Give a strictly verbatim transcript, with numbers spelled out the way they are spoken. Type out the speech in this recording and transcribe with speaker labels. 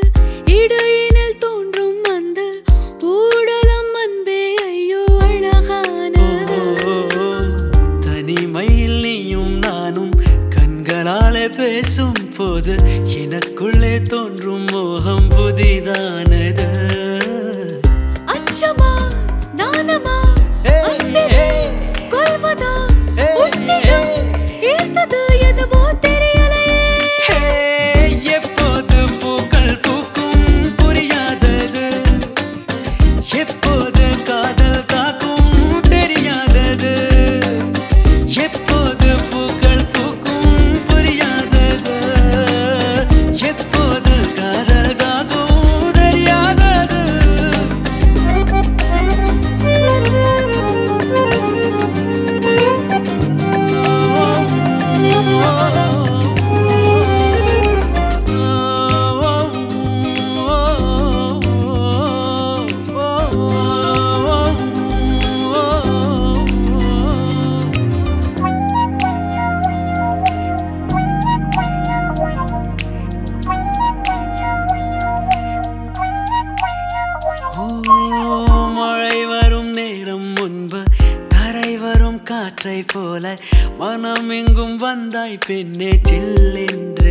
Speaker 1: இடையினில் தோன்றும் அந்த ஊடலம் அன்பே ஐயோ அழகானது.
Speaker 2: தனிமையில் நீயும் நானும் கண்களாலே பேசும் போது எனக்குள்ளே தோன்றும் மோகம் புதிதானது.
Speaker 1: அச்சமா நானமா கொள்வதா உன்னிடம் ஈர்த்தது எதுவோ தெரியலையே.
Speaker 2: எப்போது பூக்கள் பூக்கும் புரியாதது, எப்போது காதல் காக்கும் தெரியாதது. எப்போது பூக்கள் பூக்கும் புரியாதது, எப்போது காதல் காக்கும் தெரியாதது. மழை வரும் நேரம் முன்பு தரை வரும் காற்றை போல மனம் எங்கும் வந்தாய் பெண்ணே சில்லென்று.